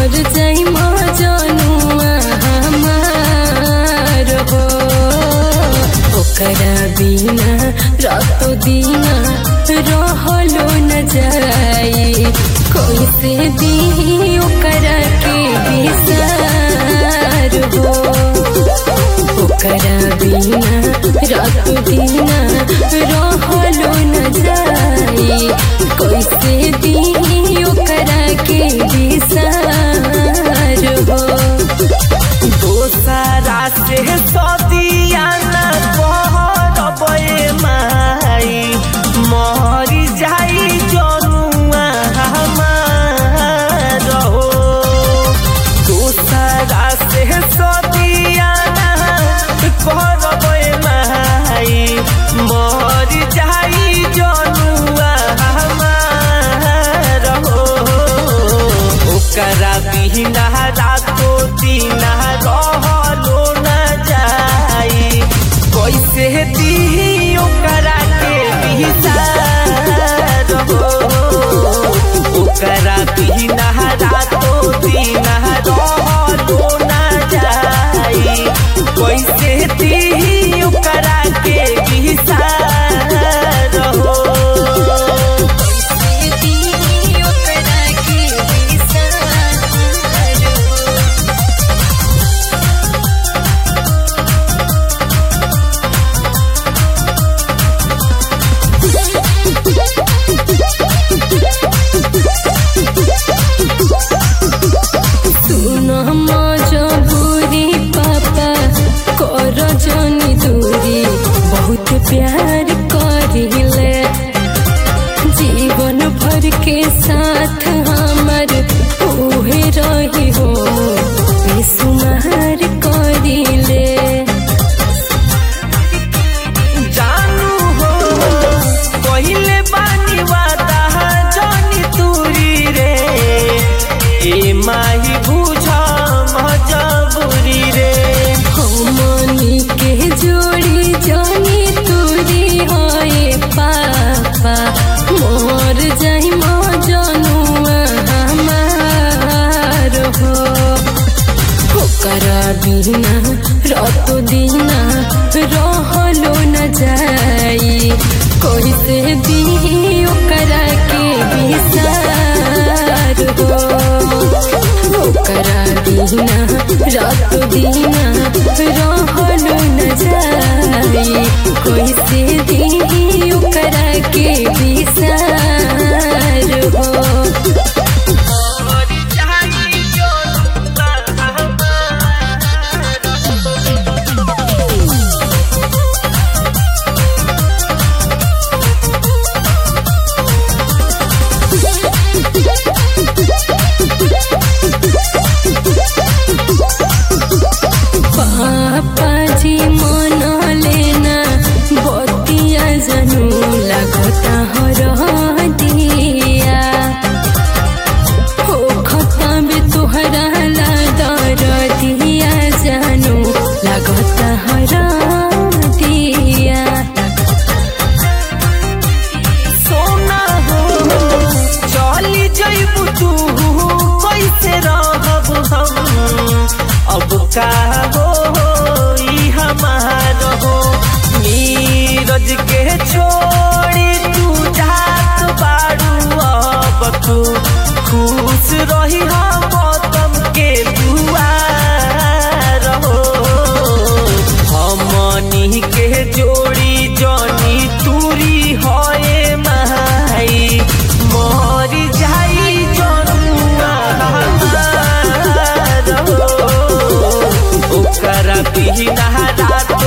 मर जाई मजनुआ हमार हो। ओकरा बिना रातो दिना रहलो न जाई, कैसे दी ओकरा के विसार हो। ओकरा बिना रातो दिना रहलो न जाई, कैसे दी ओकरा के विसार हो। दोसरा से सदिया न कहबे माई, मर जाई जनुआ हमार हो। दोसरा से सदिया न कहबे माई, मर जाई जनुआ हमार हो। ओकरा बिना रातो दिना रहलो न जाई, कैसे दी ओकरा के विसार हो। ओकरा बिना रातो दिना रहलो न जाई, कैसे दी ओकरा के विसार हो। बहुत प्यार करिले, जीवन भर के साथ हमर उहे रही हो। बेसुमार करिले जानू हो, पहिले बानी वादा जानी तुरी रे, ए माही बुझा मजबूरी रे। हमनी के जोड़ी जानी तुरी होए पापा, मोर जाई मजनुआ हमार हो। ओकरा बिना रातो दिना रहलो न जाई, कैसे दी ओकरा के विसार हो। ओकरा बिना रातो दिना रहलो न जाई, कैसे दी ओकरा के विसार हो। पापा जी मन लेना बतिया जनू लगता हर दिया हो। खत्म तोहरा ला दर दिया जानू लगता हर दिया। सोना हो चली जइबू तू, कैसे रहब हम अब का हो हमार हो। नीरज के छोड़ी तू जात बारू, अब तू खुश रही हम मौतम के दुआर हो। हमनी के जोड़ी जनी तुरी होए माई, मर जाई जनुआ हमार हो। ओकरा बिना रात